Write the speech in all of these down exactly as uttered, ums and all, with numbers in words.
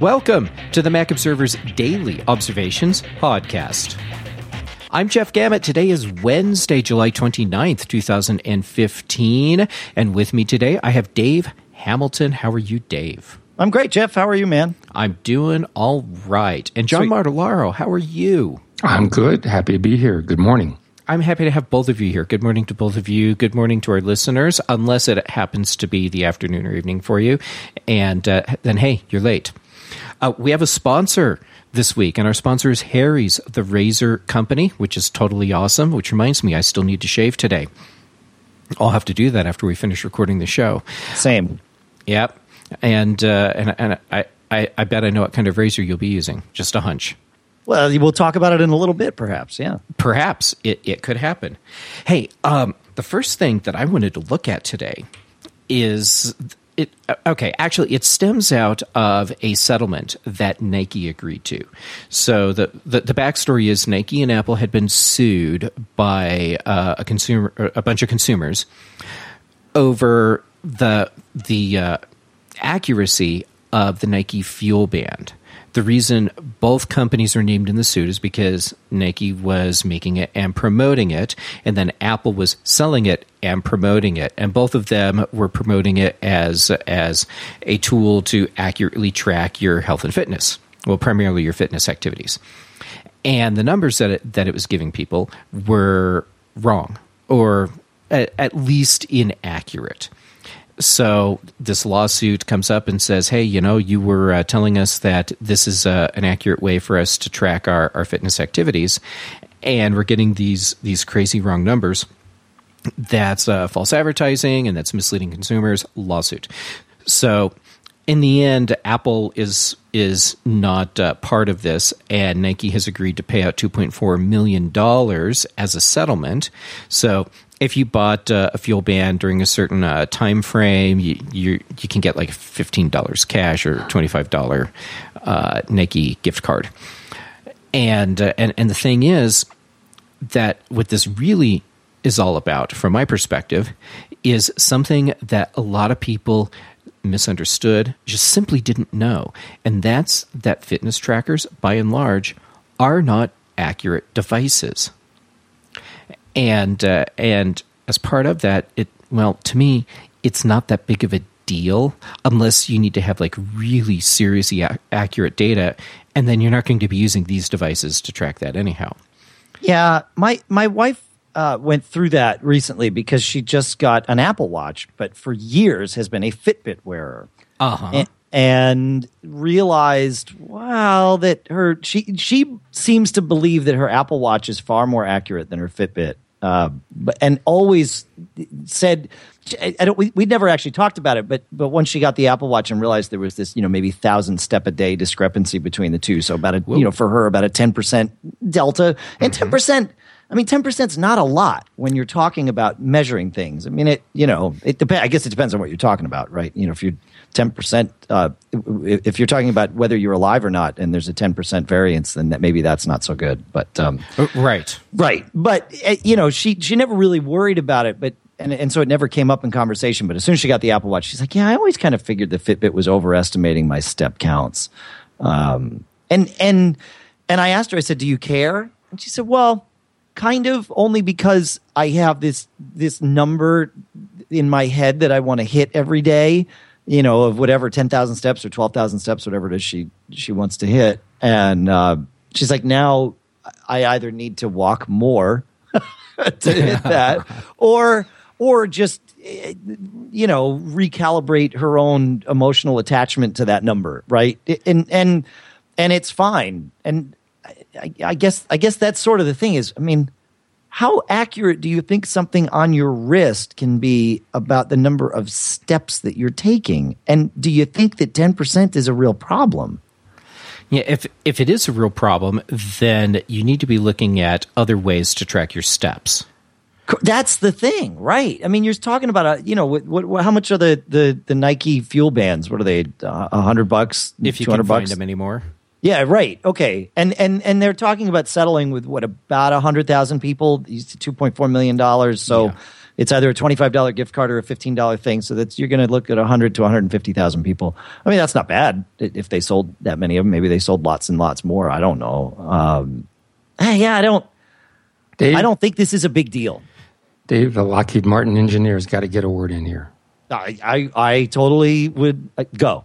Welcome to the Mac Observer's Daily Observations Podcast. I'm Jeff Gamet. Today is Wednesday, July twenty-ninth, twenty fifteen. And with me today, I have Dave Hamilton. How are you, Dave? I'm great, Jeff. How are you, man? I'm doing all right. And John Sweet. Martellaro, how are you? I'm good. Happy to be here. Good morning. I'm happy to have both of you here. Good morning to both of you. Good morning to our listeners, unless it happens to be the afternoon or evening for you. And uh, then, hey, you're late. Uh, we have a sponsor this week, and our sponsor is Harry's, the razor company, which is totally awesome, which reminds me I still need to shave today. I'll have to do that after we finish recording the show. Same. Yep. And, uh, and, and I, I, I bet I know what kind of razor you'll be using. Just a hunch. Well, we'll talk about it in a little bit, perhaps, yeah. Perhaps. It, it could happen. Hey, um, the first thing that I wanted to look at today is... It, okay, actually, it stems out of a settlement that Nike agreed to. So the, the, the backstory is Nike and Apple had been sued by uh, a consumer, a bunch of consumers over the the uh, accuracy of the Nike Fuel Band. The reason both companies are named in the suit is because Nike was making it and promoting it, and then Apple was selling it and promoting it. And both of them were promoting it as, as a tool to accurately track your health and fitness, well, primarily your fitness activities. And the numbers that it, that it was giving people were wrong, or at, at least inaccurate. So this lawsuit comes up and says, hey, you know, you were uh, telling us that this is uh, an accurate way for us to track our, our fitness activities, and we're getting these these crazy wrong numbers. That's uh, false advertising, and that's misleading consumers. Lawsuit. So in the end, Apple is is not uh, part of this, and Nike has agreed to pay out two point four million dollars as a settlement. So if you bought uh, a fuel band during a certain uh, time frame, you, you you can get like fifteen dollars cash or twenty-five dollars uh, Nike gift card. And, uh, and and the thing is that what this really is all about, from my perspective, is something that a lot of people misunderstood, just simply didn't know. And that's that fitness trackers, by and large, are not accurate devices. And uh, and as part of that, it well, to me, it's not that big of a deal unless you need to have like really seriously a- accurate data, and then you're not going to be using these devices to track that anyhow. Yeah, my my wife uh, went through that recently because she just got an Apple Watch, but for years has been a Fitbit wearer. Uh-huh. And, and realized, wow, that her she she seems to believe that her Apple Watch is far more accurate than her Fitbit. Uh, but and always said, I don't. We we never actually talked about it, but but once she got the Apple Watch and realized there was this, you know, maybe thousand step a day discrepancy between the two, so about a Whoa. you know for her about a ten percent delta, and ten mm-hmm. percent. I mean, ten percent is not a lot when you're talking about measuring things. I mean, it you know it depends. I guess it depends on what you're talking about, right? You know, if you're ten percent, uh, if you're talking about whether you're alive or not, and there's a ten percent variance, then that maybe that's not so good. But um, right, right. But uh, you know, she she never really worried about it, but and and so it never came up in conversation. But as soon as she got the Apple Watch, she's like, yeah, I always kind of figured the Fitbit was overestimating my step counts. Um, and and and I asked her, I said, do you care? And she said, well, kind of, only because I have this this number in my head that I want to hit every day, you know, of whatever ten thousand steps or twelve thousand steps, whatever it is she she wants to hit. And uh, she's like, now I either need to walk more to hit that, or or just, you know, recalibrate her own emotional attachment to that number, right? And and and it's fine. And I, I guess I guess that's sort of the thing is, I mean, how accurate do you think something on your wrist can be about the number of steps that you're taking? And do you think that ten percent is a real problem? Yeah, if if it is a real problem, then you need to be looking at other ways to track your steps. That's the thing, right? I mean, you're talking about, a, you know, what, what, how much are the, the, the Nike Fuel Bands? What are they, a uh, hundred bucks? If you can find them anymore. Yeah, right. Okay, and and and they're talking about settling with what, about a hundred thousand people, two point four million dollars. So, yeah. it's either a twenty-five dollars gift card or a fifteen dollars thing. So that's you're going to look at one hundred to one hundred fifty thousand people. I mean, that's not bad if they sold that many of them. Maybe they sold lots and lots more. I don't know. Um, yeah, I don't. Dave, I don't think this is a big deal. Dave, the Lockheed Martin engineer's got to get a word in here. I I, I totally would uh, go.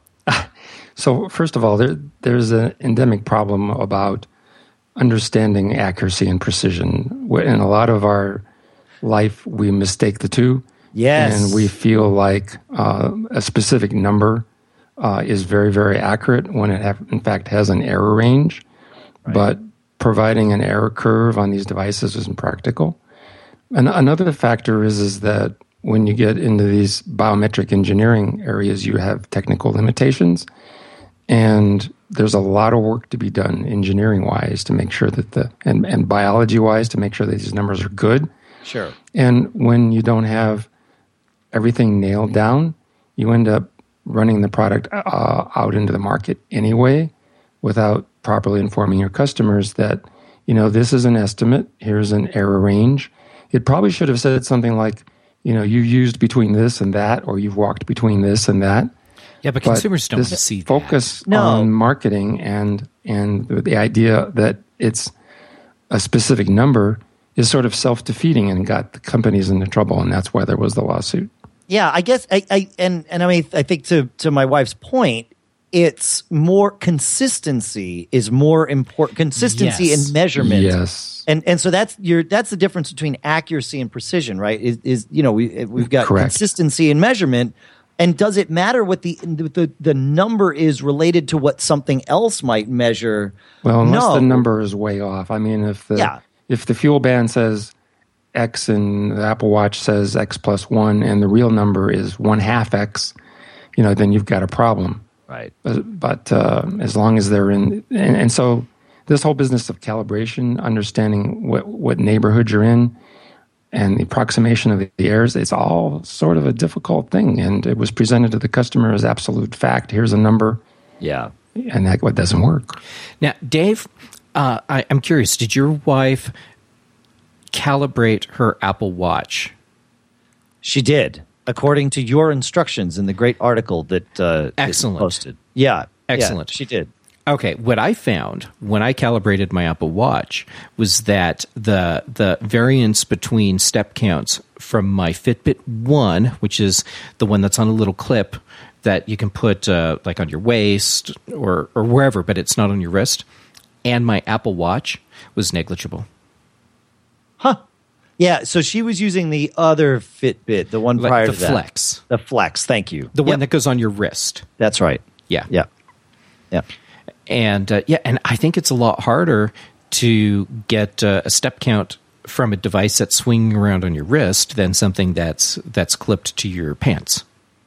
So first of all, there, there's an endemic problem about understanding accuracy and precision. In a lot of our life, we mistake the two. Yes. And we feel like uh, a specific number uh, is very, very accurate when it have, in fact has an error range. Right. But providing an error curve on these devices isn't practical. And another factor is, is that when you get into these biometric engineering areas, you have technical limitations. And there's a lot of work to be done engineering-wise to make sure that the, and, and biology-wise to make sure that these numbers are good. Sure. And when you don't have everything nailed down, you end up running the product uh, out into the market anyway without properly informing your customers that, you know, this is an estimate, here's an error range. It probably should have said something like, you know, you used between this and that, or you've walked between this and that. Yeah, but, but consumers don't see that. Focus no. on marketing and and the idea that it's a specific number is sort of self-defeating and got the companies into trouble, and that's why there was the lawsuit. Yeah, I guess I, I and and I mean I think to to my wife's point, it's more consistency is more important. Consistency yes. in measurement. Yes. And and so that's your that's the difference between accuracy and precision, right? Is is you know we we've got Correct. consistency in measurement. And does it matter what the, the the number is related to what something else might measure? Well, unless no. the number is way off. I mean, if the yeah. if the fuel band says X and the Apple Watch says X plus one, and the real number is one half X, you know, then you've got a problem. Right. But, but uh, as long as they're in, and, and so this whole business of calibration, understanding what what neighborhood you're in, and the approximation of the errors, it's all sort of a difficult thing. And it was presented to the customer as absolute fact. Here's a number. Yeah. And that what doesn't work. Now, Dave, uh, I, I'm curious, did your wife calibrate her Apple Watch? She did, according to your instructions in the great article that uh, Excellent. that you posted. Yeah. Excellent. Yeah, she did. Okay, what I found when I calibrated my Apple Watch was that the the variance between step counts from my Fitbit One, which is the one that's on a little clip that you can put uh, like on your waist or or wherever, but it's not on your wrist, and my Apple Watch was negligible. Huh. Yeah, so she was using the other Fitbit, the one Like prior the to that. Flex. The Flex, thank you. The Yep. one that goes on your wrist. That's right. Yeah. Yeah. Yeah. And uh, yeah, and I think it's a lot harder to get uh, a step count from a device that's swinging around on your wrist than something that's that's clipped to your pants.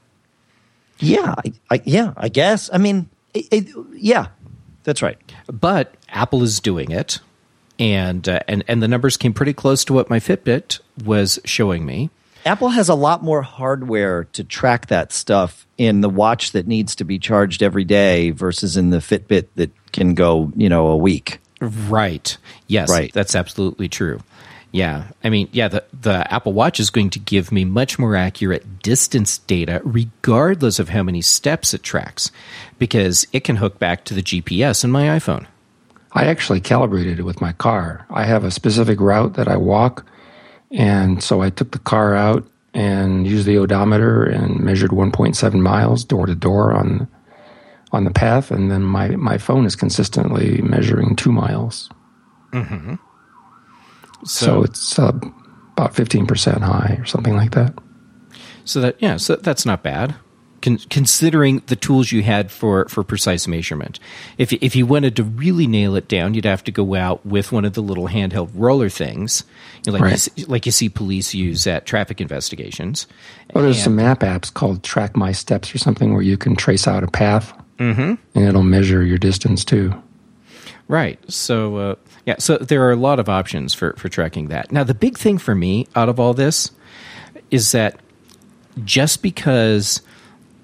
Yeah, I, I, yeah, I guess. I mean, it, it, yeah, that's right. But Apple is doing it, and uh, and and the numbers came pretty close to what my Fitbit was showing me. Apple has a lot more hardware to track that stuff in the watch that needs to be charged every day versus in the Fitbit that can go, you know, a week. Right. Yes, Right. That's absolutely true. Yeah. I mean, yeah, the, the Apple Watch is going to give me much more accurate distance data regardless of how many steps it tracks because it can hook back to the G P S in my iPhone. I actually calibrated it with my car. I have a specific route that I walk, and so I took the car out and used the odometer and measured one point seven miles door to door on on the path, and then my, my phone is consistently measuring two miles. Mm-hmm. So, So, so it's uh, about fifteen percent high or something like that. so that yeah, so that's not bad. Con- considering the tools you had for, for precise measurement. If if you wanted to really nail it down, you'd have to go out with one of the little handheld roller things, you know, like, Right. you see, like you see police use at traffic investigations. Well, there's And- some app apps called Track My Steps or something where you can trace out a path, Mhm. and it'll measure your distance too. Right. So, uh, yeah, so there are a lot of options for, for tracking that. Now, the big thing for me out of all this is that just because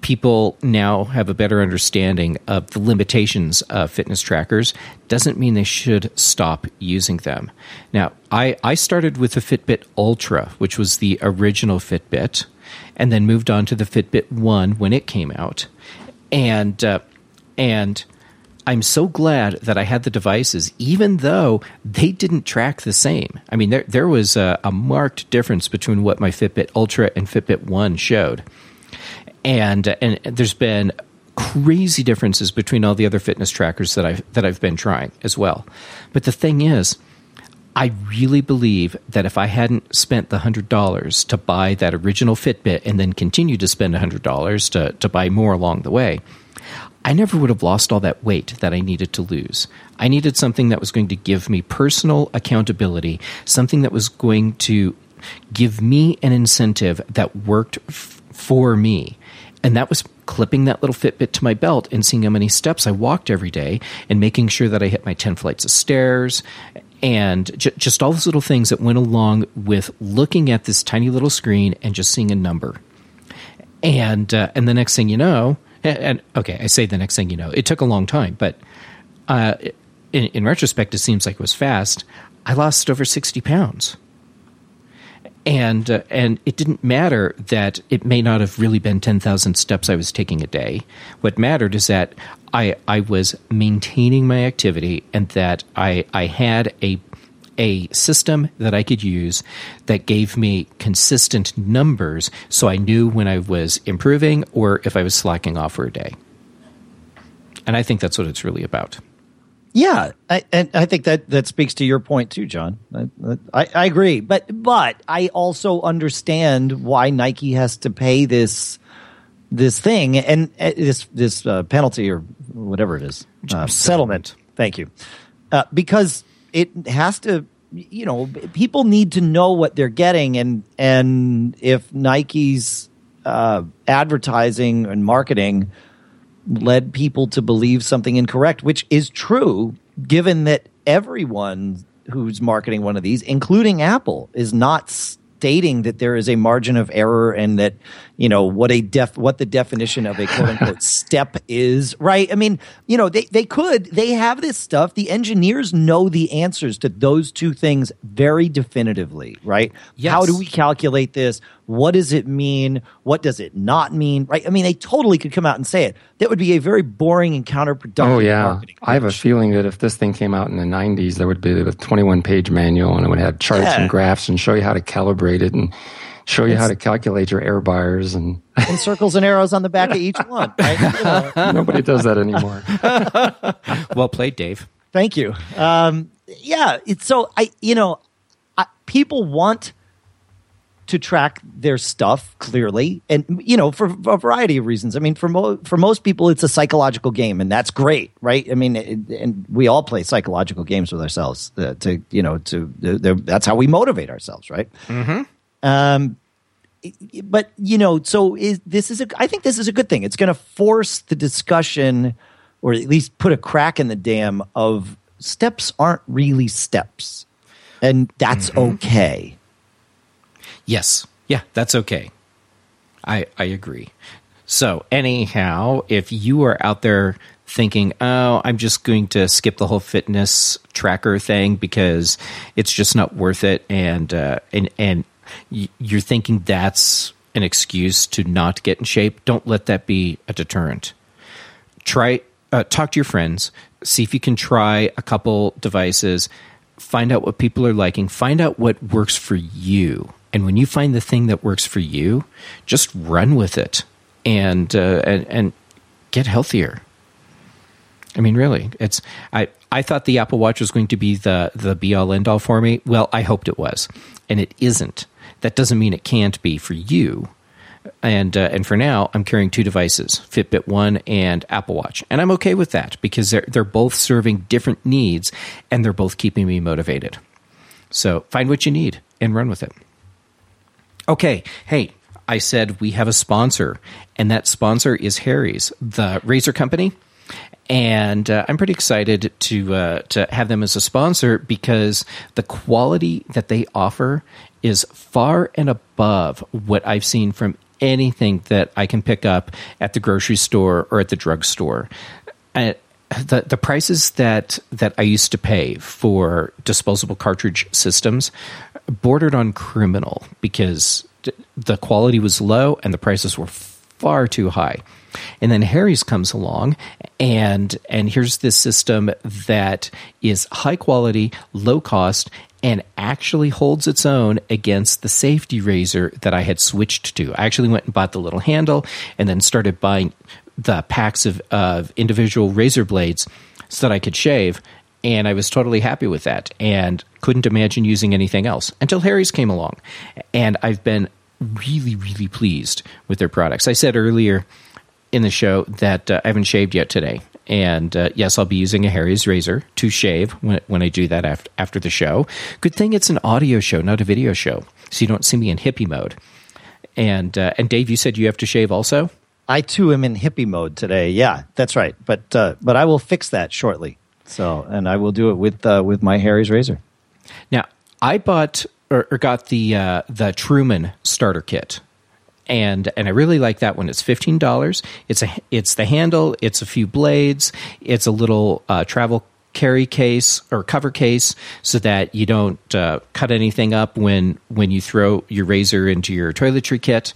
people now have a better understanding of the limitations of fitness trackers doesn't mean they should stop using them. Now, I, I started with the Fitbit Ultra, which was the original Fitbit, and then moved on to the Fitbit One when it came out. And uh, and I'm so glad that I had the devices, even though they didn't track the same. I mean, there there was a, a marked difference between what my Fitbit Ultra and Fitbit One showed. And and there's been crazy differences between all the other fitness trackers that I've that I've been trying as well. But the thing is, I really believe that if I hadn't spent the one hundred dollars to buy that original Fitbit and then continue to spend one hundred dollars to, to buy more along the way, I never would have lost all that weight that I needed to lose. I needed something that was going to give me personal accountability, something that was going to give me an incentive that worked f- for me. And that was clipping that little Fitbit to my belt and seeing how many steps I walked every day and making sure that I hit my ten flights of stairs and j- just all those little things that went along with looking at this tiny little screen and just seeing a number. And uh, and the next thing you know, and, and okay, I say the next thing you know, it took a long time, but uh, in, in retrospect, it seems like it was fast. I lost over sixty pounds. And uh, and it didn't matter that it may not have really been ten thousand steps I was taking a day. What mattered is that I I was maintaining my activity and that I I had a a system that I could use that gave me consistent numbers, so I knew when I was improving or if I was slacking off for a day. And I think that's what it's really about. Yeah, I, and I think that, that speaks to your point too, John. I, I, I agree, but but I also understand why Nike has to pay this this thing and uh, this this uh, penalty or whatever it is uh, settlement. Thank you, uh, because it has to. You know, people need to know what they're getting, and and if Nike's uh, advertising and marketing led people to believe something incorrect, which is true, given that everyone who's marketing one of these, including Apple, is not stating that there is a margin of error and that, you know, what a def what the definition of a quote unquote step is, right? I mean, you know, they, they could, they have this stuff. The engineers know the answers to those two things very definitively, right? Yes. How do we calculate this? What does it mean? What does it not mean? Right? I mean, they totally could come out and say it. That would be a very boring and counterproductive oh, yeah. marketing. I have a feeling that if this thing came out in the nineties, there would be a twenty-one page manual and it would have charts Yeah. and graphs and show you how to calibrate it and show you it's, how to calculate your air bars and, and circles and arrows on the back of each one. Right? You know. Nobody does that anymore. Well played, Dave. Thank you. Um, yeah, it's so I, you know, I, people want to track their stuff clearly, and you know, for, for a variety of reasons. I mean, for mo- for most people, it's a psychological game, and that's great, right? I mean, it, and we all play psychological games with ourselves uh, to, you know, to uh, that's how we motivate ourselves, right? Mm-hmm. Um, but you know, so is this is a? I think this is a good thing. It's going to force the discussion, or at least put a crack in the dam of steps aren't really steps, and that's mm-hmm. okay. Yes. Yeah, that's okay. I I agree. So anyhow, if you are out there thinking, oh, I'm just going to skip the whole fitness tracker thing because it's just not worth it, and uh, and and you're thinking that's an excuse to not get in shape, don't let that be a deterrent. Try uh, talk to your friends, see if you can try a couple devices, find out what people are liking, find out what works for you. And when you find the thing that works for you, just run with it and uh, and, and get healthier. I mean, really, it's I, I thought the Apple Watch was going to be the the be all end all for me. Well, I hoped it was, and it isn't. That doesn't mean it can't be for you. And uh, and for now, I'm carrying two devices, Fitbit One and Apple Watch, and I'm okay with that because they're they're both serving different needs, and they're both keeping me motivated. So find what you need and run with it. Okay, hey, I said we have a sponsor, and that sponsor is Harry's, the razor company. And uh, I'm pretty excited to uh, to have them as a sponsor because the quality that they offer is far and above what I've seen from anything that I can pick up at the grocery store or at the drugstore. Uh, the the prices that that I used to pay for disposable cartridge systems bordered on criminal because the quality was low and the prices were far too high. And then Harry's comes along, and and here's this system that is high quality, low cost, and actually holds its own against the safety razor that I had switched to. I actually went and bought the little handle and then started buying the packs of, of individual razor blades so that I could shave, and I was totally happy with that and couldn't imagine using anything else until Harry's came along. And I've been really, really pleased with their products. I said earlier in the show that uh, I haven't shaved yet today. And uh, yes, I'll be using a Harry's razor to shave when, when I do that after, after the show. Good thing it's an audio show, not a video show, so you don't see me in hippie mode. And uh, and Dave, you said you have to shave also? I too am in hippie mode today. Yeah, that's right. But uh, but I will fix that shortly. So and I will do it with uh, with my Harry's razor. Now I bought or, or got the uh, the Truman starter kit. And and I really like that one. It's fifteen dollars. It's a it's the handle. It's a few blades. It's a little uh, travel carry case or cover case so that you don't uh, cut anything up when when you throw your razor into your toiletry kit.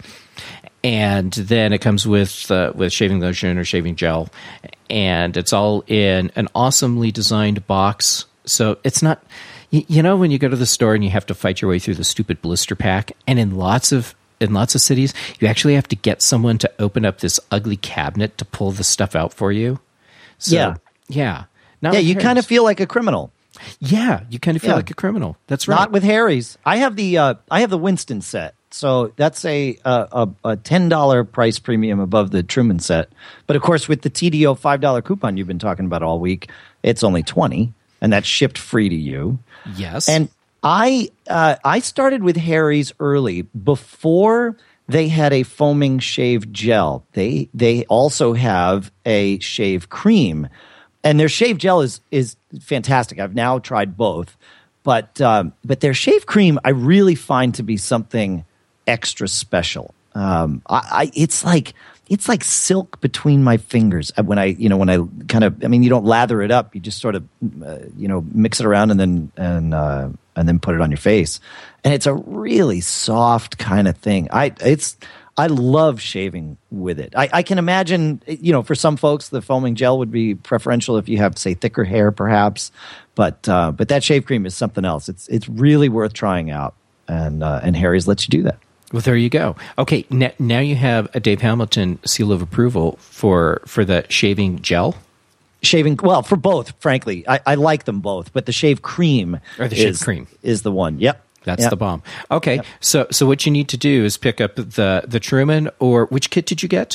And then it comes with uh, with shaving lotion or shaving gel, and it's all in an awesomely designed box. So it's not, you, you know, when you go to the store and you have to fight your way through the stupid blister pack, and in lots of in lots of cities, you actually have to get someone to open up this ugly cabinet to pull the stuff out for you. So, yeah. Yeah. Not yeah, you kind of feel like a criminal. Yeah, you kind of feel yeah. like a criminal. That's right. Not with Harry's. I have the uh, I have the Winston set. So that's a a, a ten dollars price premium above the Truman set. But of course, with the T D O five dollars coupon you've been talking about all week, it's only twenty dollars, and that's shipped free to you. Yes. And I uh, I started with Harry's early before they had a foaming shave gel. They they also have a shave cream, and their shave gel is is fantastic. I've now tried both, but um, but their shave cream I really find to be something extra special. Um, I, I it's like it's like silk between my fingers when I you know when I kind of I mean you don't lather it up, you just sort of uh, you know mix it around and then and uh, and then put it on your face, and it's a really soft kind of thing. I it's I love shaving with it. I, I can imagine you know for some folks the foaming gel would be preferential if you have say thicker hair perhaps, but uh, but that shave cream is something else. It's it's really worth trying out, and uh, and Harry's lets you do that. Well, there you go. Okay, n- now you have a Dave Hamilton seal of approval for for the shaving gel. Shaving, well, for both, frankly. I, I like them both, but the shave cream, or the is, shave cream is the one. Yep. That's yep. the bomb. Okay, yep. so so what you need to do is pick up the, the Truman, or which kit did you get?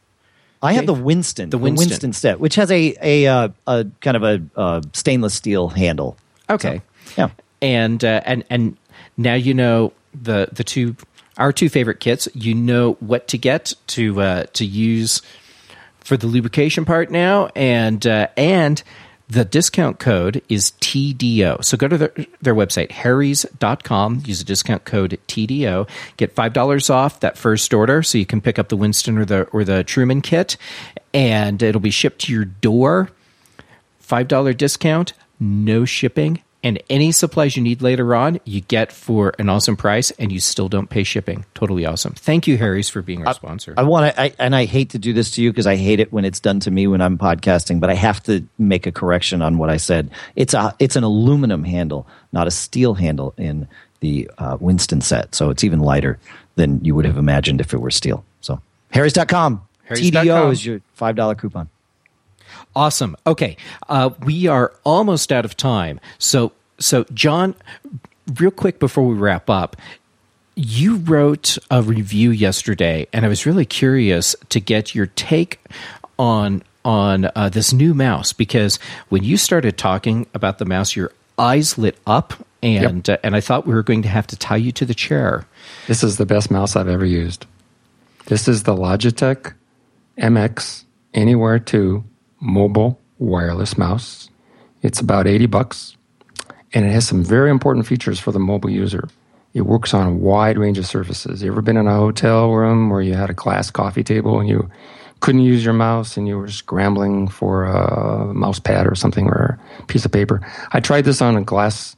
I have the Winston, the the Winston, Winston set, which has a a, a, a kind of a, a stainless steel handle. Okay. So, yeah. And uh, and and now you know the the two our two favorite kits. You know what to get to uh, to use for the lubrication part now, and uh, and the discount code is T D O. So go to their, their website, harrys dot com, use the discount code T D O, get five dollars off that first order so you can pick up the Winston or the or the Truman kit, and it'll be shipped to your door. five dollars discount, no shipping, and any supplies you need later on, you get for an awesome price, and you still don't pay shipping. Totally awesome. Thank you, Harry's, for being our I, sponsor. I want to, and I hate to do this to you because I hate it when it's done to me when I'm podcasting, but I have to make a correction on what I said. It's a, it's an aluminum handle, not a steel handle in the uh, Winston set, so it's even lighter than you would have imagined if it were steel. So, harrys dot com, T D O is your five dollars coupon. Awesome. Okay, uh, we are almost out of time. So, so John, real quick before we wrap up, you wrote a review yesterday, and I was really curious to get your take on on uh, this new mouse, because when you started talking about the mouse, your eyes lit up, and yep. uh, and I thought we were going to have to tie you to the chair. This is the best mouse I've ever used. This is the Logitech M X Anywhere two mobile wireless mouse. It's about eighty bucks, and it has some very important features for the mobile user. It works on a wide range of surfaces. You ever been in a hotel room where you had a glass coffee table and you couldn't use your mouse and you were scrambling for a mouse pad or something or a piece of paper? I tried this on a glass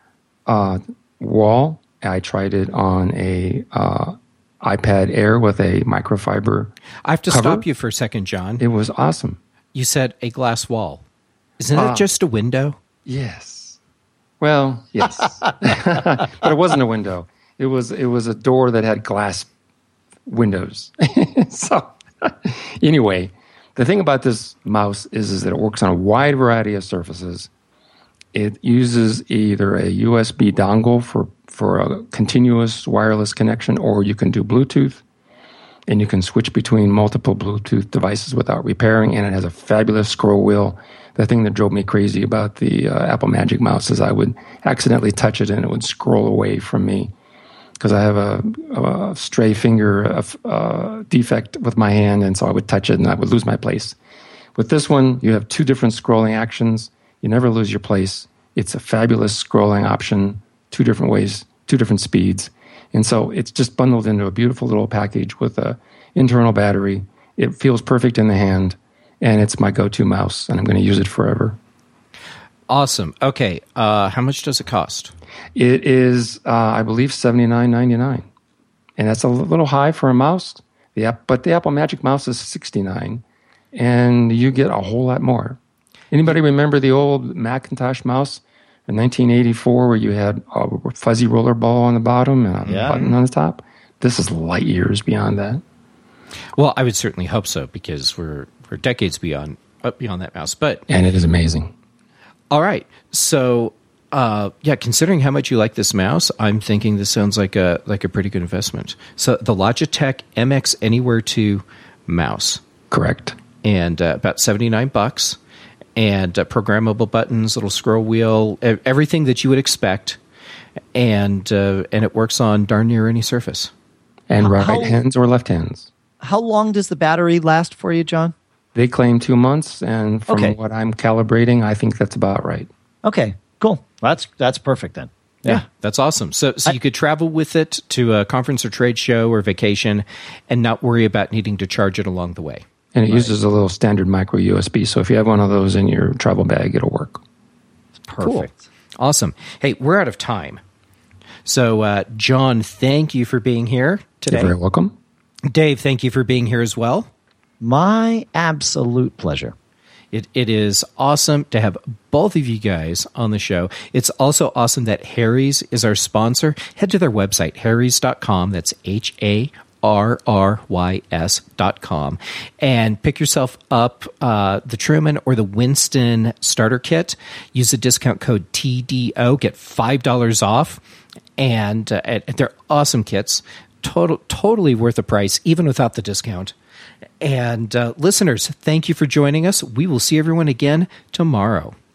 uh, wall. I tried it on a uh, iPad Air with a microfiber I have to cover. stop you for a second, John. It was awesome. You said a glass wall. Isn't that Uh, just a window? Yes. Well, yes. But it wasn't a window. It was it was a door that had glass windows. So anyway, the thing about this mouse is, is that it works on a wide variety of surfaces. It uses either a U S B dongle for, for a continuous wireless connection, or you can do Bluetooth, and you can switch between multiple Bluetooth devices without repairing, and it has a fabulous scroll wheel. The thing that drove me crazy about the uh, Apple Magic Mouse is I would accidentally touch it and it would scroll away from me because I have a, a stray finger a, a defect with my hand, and so I would touch it and I would lose my place. With this one, you have two different scrolling actions. You never lose your place. It's a fabulous scrolling option, two different ways, two different speeds. And so it's just bundled into a beautiful little package with an internal battery. It feels perfect in the hand. And it's my go-to mouse, and I'm going to use it forever. Awesome. Okay, uh, how much does it cost? It is, uh, I believe, seventy-nine ninety-nine, and that's a little high for a mouse. The app, but the Apple Magic Mouse is sixty-nine, and you get a whole lot more. Anybody remember the old Macintosh mouse in nineteen eighty-four, where you had a fuzzy roller ball on the bottom and a Yeah. button on the top? This is light years beyond that. Well, I would certainly hope so, because we're we're decades beyond uh, beyond that mouse. But And it is amazing. all right, so uh, yeah, considering how much you like this mouse, I'm thinking this sounds like a like a pretty good investment. So the Logitech M X Anywhere two mouse, Correct. and uh, about seventy-nine bucks, and uh, programmable buttons, little scroll wheel, e- everything that you would expect, and uh, and it works on darn near any surface. And right How- hands or left hands. How long does the battery last for you, John? They claim two months, and from Okay. what I'm calibrating, I think that's about right. Okay, cool. That's that's perfect then. Yeah, that's awesome. So, so you could travel with it to a conference or trade show or vacation, and not worry about needing to charge it along the way. And it uses a little standard micro U S B, so if you have one of those in your travel bag, it'll work. Perfect. Cool. Awesome. Hey, we're out of time. So, uh, John, thank you for being here today. You're very welcome. Dave, thank you for being here as well. My absolute pleasure. It, it is awesome to have both of you guys on the show. It's also awesome that Harry's is our sponsor. Head to their website, harrys dot com. That's H A R R Y S dot com. And pick yourself up uh, the Truman or the Winston starter kit. Use the discount code T D O. Get five dollars off. And, uh, and they're awesome kits. Total, totally worth the price, even without the discount. And uh, listeners, thank you for joining us. We will see everyone again tomorrow.